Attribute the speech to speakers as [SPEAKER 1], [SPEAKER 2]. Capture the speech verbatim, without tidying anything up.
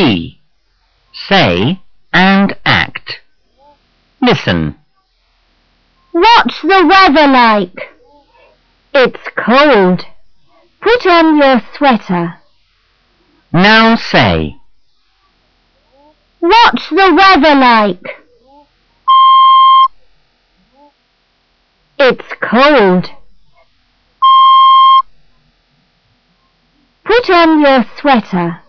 [SPEAKER 1] B. Say and act. Listen.
[SPEAKER 2] What's the weather like? It's cold. Put on your sweater.
[SPEAKER 1] Now say.
[SPEAKER 2] What's the weather like? It's cold. Put on your sweater.